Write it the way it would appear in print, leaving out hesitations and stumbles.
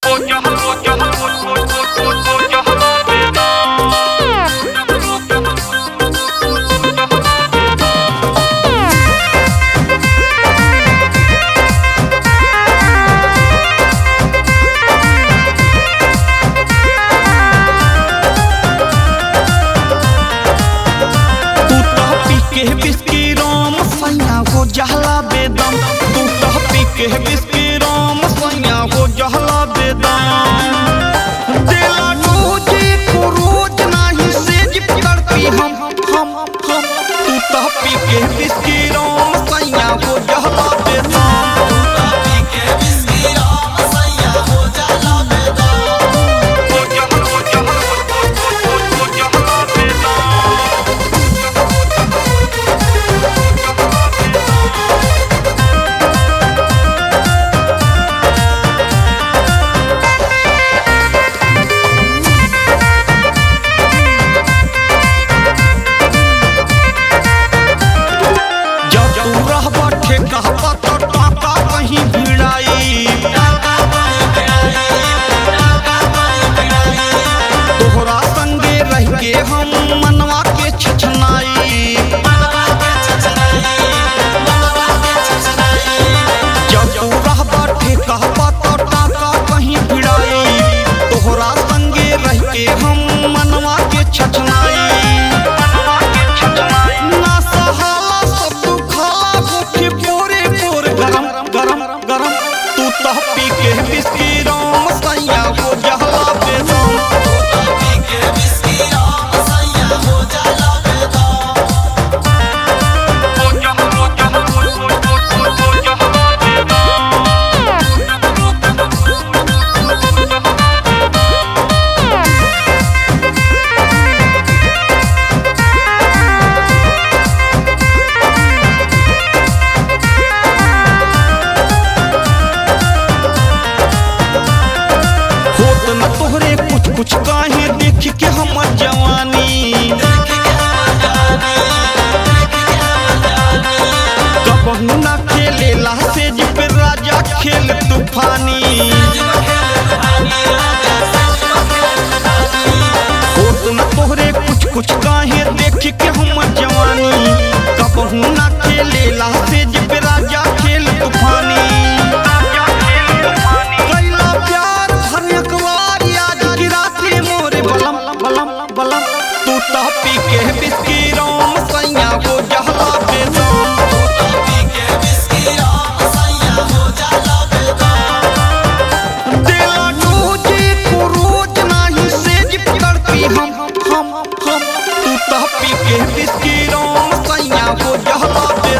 बिस्की राम सैया हो जहला बेदम तू कह पी के बिस्की राम सैया हो जहला बेदम दिला रोजे को रोज नहीं सेज करती हम तू कह पी के बिस्की राम सैया हो जहला बेदम कहवा तो टाका कहीं भिड़ाई तोहरा संगे रह के हम मनवा के छछनाई जब तू रहबा कहवा तो टाका कहीं भिड़ाई तोहरा संगे रह के हम मनवा के छछनाई गरम तू तो पी के बिस्की राम सैया हो जहला बेदम तोहरे कुछ काहे देख के हमर जवानी कबहू ना खेलेला सेज पे राजा खेल तूफानी तोहरे कुछ काहे देख के हमर जवानी कबहू ना खेलेला सेज पे राजा खेल तूफानी बलम तू तो पी के बिस्की राम सैया हो जहला बेदम दिला रोजे को रोज नहीं सेज करती हम तू तो पी के बिस्की राम सैया हो जहला बेदम।